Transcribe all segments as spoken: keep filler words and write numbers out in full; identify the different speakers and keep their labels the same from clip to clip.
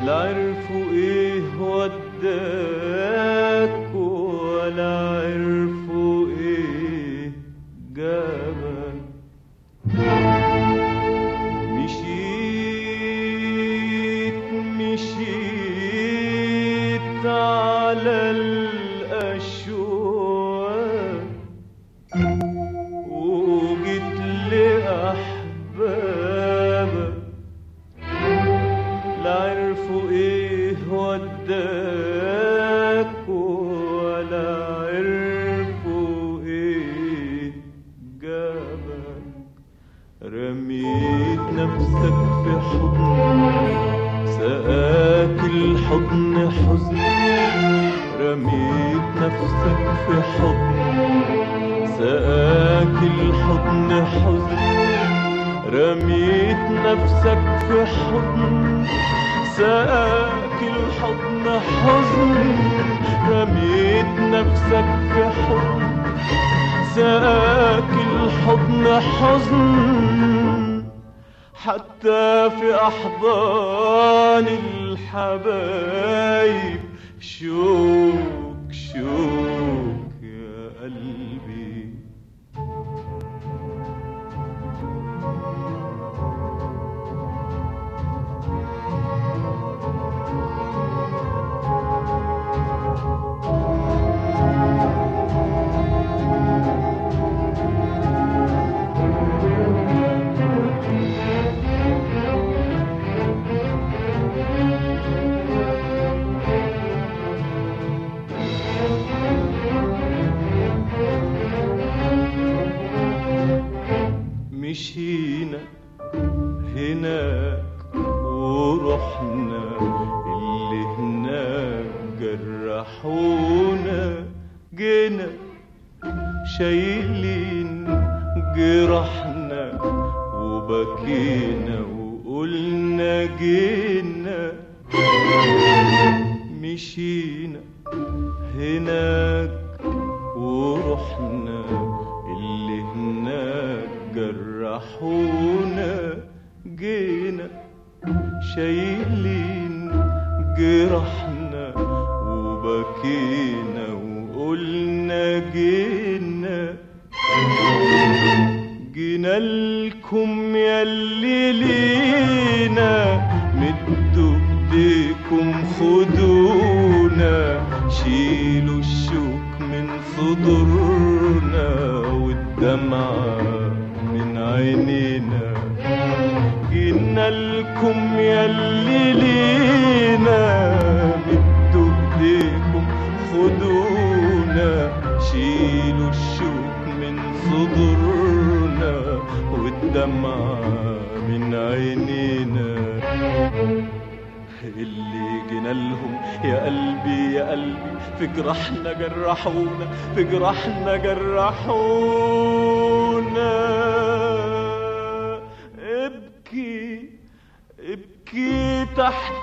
Speaker 1: لا عرفوا ايه وداك ولا عرفوا ايه جابك. مشيت مشيت على الأشواق وجيت لأحبابك. لا عرفوا ايه وداك ولا عرفوا ايه جابك. رميت نفسك في حضن سقاك الحضن حزن. رميت نفسك في حضن سقاك الحضن حزن. رميت نفسك في حضن سقاك الحضن حزن. رميت نفسك في حضن سقاك الحضن حزن. حتى في أحضان الحبايب شوك شوك يا قلبي. مشينا هناك ورحنا اللي هناك جرحونا. جينا شايلين جرحنا وبكينا وقلنا جينا. مشينا هناك ورحنا اللي هناك جرحونا. جينا شايلين جرحنا وبكينا وقلنا جينا. جينا لكم ياللي لينا مدوا ايديكم خدونا. شيلوا الشوك من صدورنا والدمعة من عينينا. جينا لكم ياللي لينا مدوا ايديكم خدونا. شيلوا الشوك من صدورنا والدمعة من عينينا. اللي جينا لهم يا قلبي يا قلبي في جرحنا جرحونا. في جرحنا جرحونا. ابكي ابكي تحت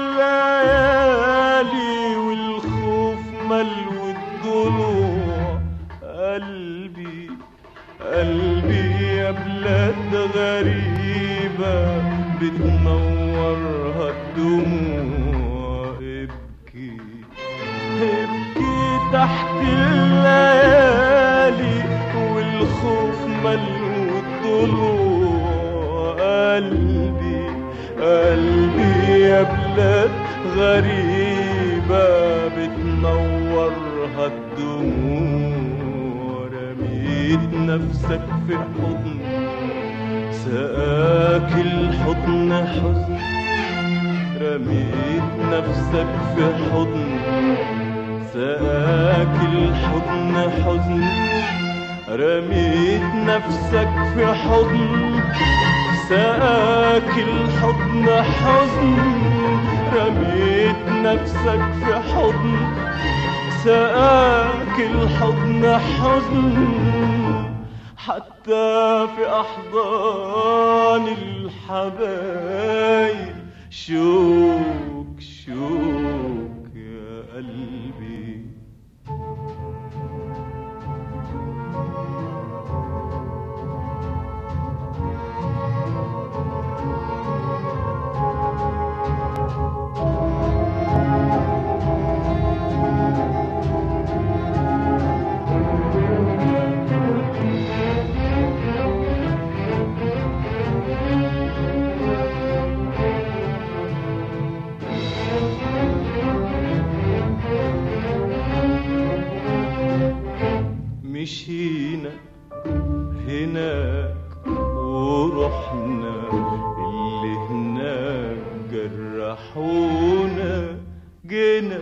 Speaker 1: الليالي والخوف ملو الضلوع. قلبي قلبي يا بلاد غريبة بتنورها الدموع. ابكي ابكي تحت الليالي والخوف ملو الضلوع. قلبي قلبي يا بلاد غريبة بتنورها الدموع. رميت نفسك في حضن سقاك الحضن حزن. رميت نفسك في حضن سقاك الحضن حزن. رميت نفسك في حضن سقاك الحضن حزن. رميت نفسك في حضن سقاك الحضن حزن. حتى في أحضان الحبايب شوك شوك يا قلبي. جرحونا جينا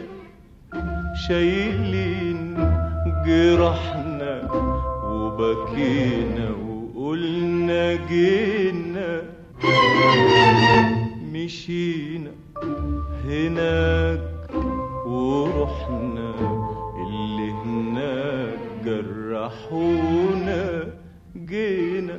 Speaker 1: شايلين جرحنا وبكينا وقلنا جينا مشينا هناك ورحنا اللي هناك جرحونا جينا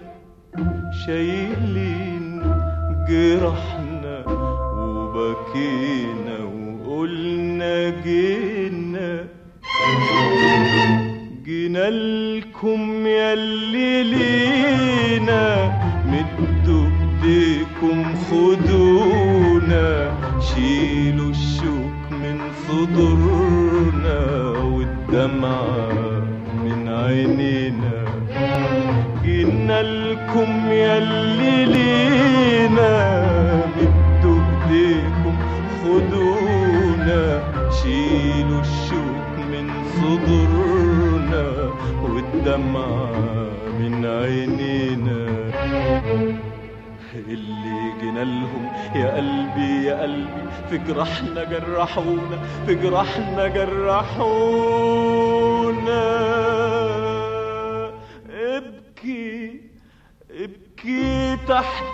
Speaker 1: شايلين جرحنا وبكينا وقلنا جينا جينا لكم ياللي لينا مدوا ايديكم خدونا شيلوا الشوك من صدورنا والدمعة من عينينا جينا لكم ياللي لينا مدوا ايديكم خدونا شيلوا الشوك من صدورنا والدمعة من عينينا اللي جينا لهم يا قلبي يا قلبي في جرحنا جرحونا في جرحنا جرحونا ابكي ابكي تحت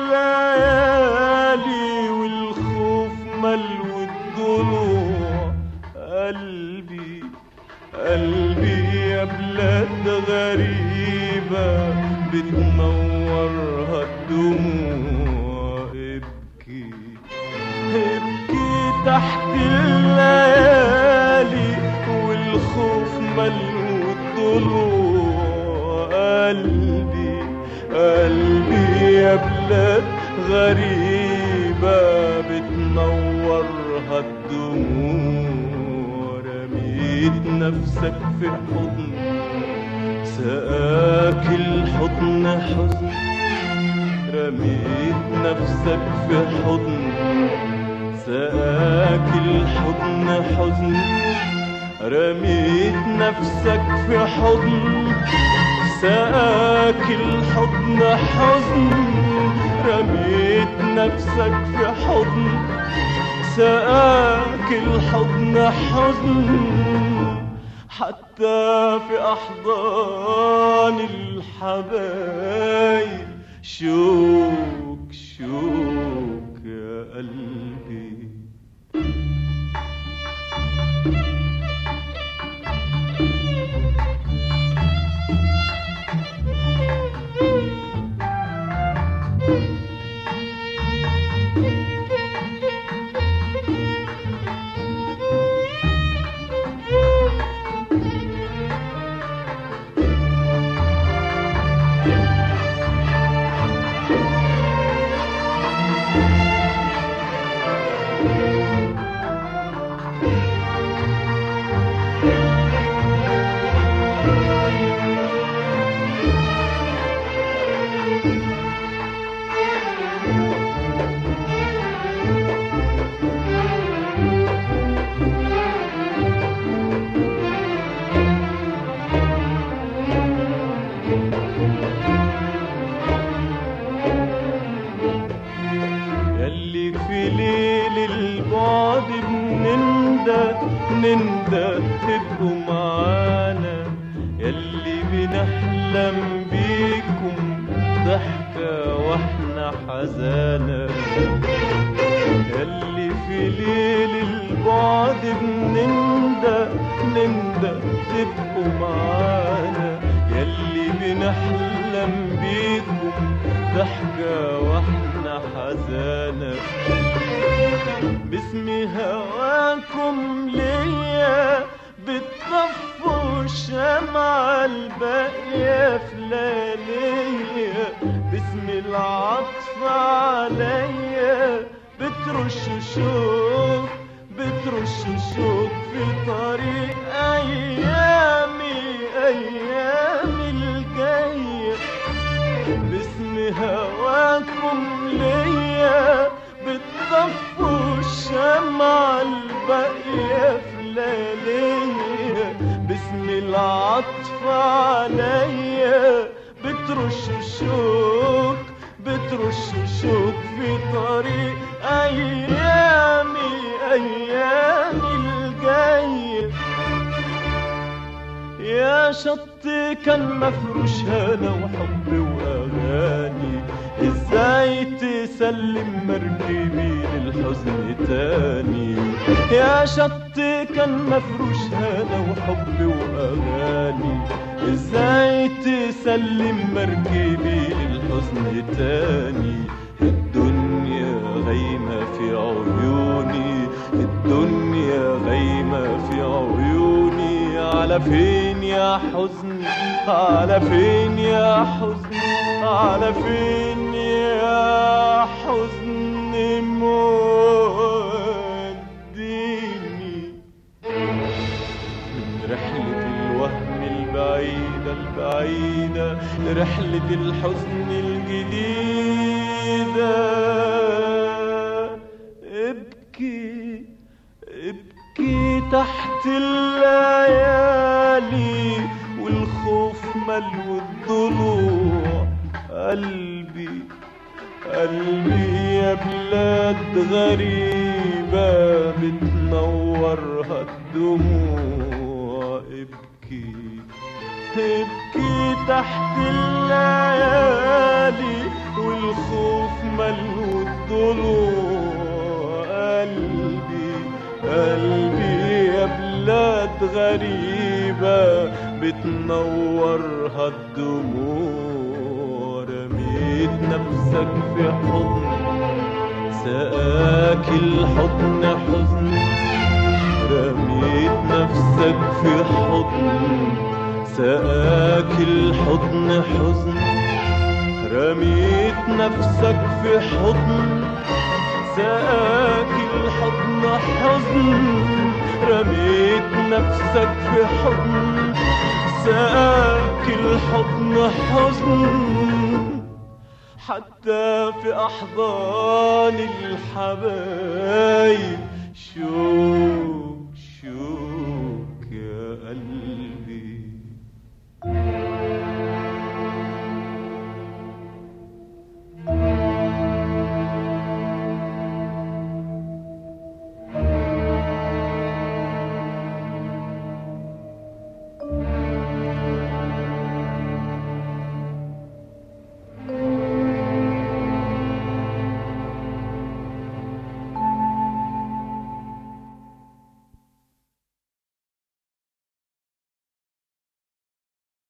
Speaker 1: الليالي والخوف ملو الضلوع قلبي قلبي يا بلاد غريبة بتنورها الدموع ابكي ابكي تحت الليالي والخوف ملو الضلوع قلبي قلبي يا بلاد غريبة بتنورها الدموع رميت نفسك في حضن سقاك الحضن حزن رميت نفسك في حضن سقاك الحضن حزن رميت نفسك في حضن سقاك الحضن حزن رميت نفسك في حضن سقاك الحضن حزن حتى في أحضان الحبايب شوك شوك يا قلبي نندى تبقوا معانا يلي بنحلم بيكم ضحكة واحنا حزانة يلي في ليل البعد بنندى نندى تبقوا معانا يلي بنحلم بيكم ضحكة واحنا حزانة باسم هواكم ليا بتطفوا الشمعة الباقية في لياليا باسم العطف عليا بترش شوق بترش شوق في طريق أيامي أيامي الجاية باسم هواكم ليا بتطفوا الشمعة الباقية في لياليا باسم العطف عليا بترش الشوق بترش شوك في طريق أيامي أيامي الجاية. يا شط كان مفروش هنا وحب وأغاني، ازاي تسلم مركبي للحزن تاني؟ يا شط كان مفروش هنا وحب وأغاني، ازاي تسلم مركبي للحزن تاني؟ الدنيا غايمة في عيوني، الدنيا غايمة في عيوني، على فين يا حزن، على فين يا حزن، على فين يا حزن موديني؟ من رحلة الوهم البعيدة البعيدة لرحلة الحزن الجديدة، ابكي ابكي تحت الليالي والخوف ملو الضلوع. قلبي قلبي يا بلاد غريبة بتنورها الدموع، ابكي ابكي تحت الليالي والخوف ملو الضلوع. قلبي قلبي يا بلاد غريبة بتنورها الدموع. رميت نفسك في حضن سقاك الحضن حزن، رميت نفسك في حضن سقاك الحضن حزن، رميت نفسك في حضن سقاك الحضن حزن، رميت نفسك في حضن سقاك الحضن حزن. حتى في أحضان الحبايب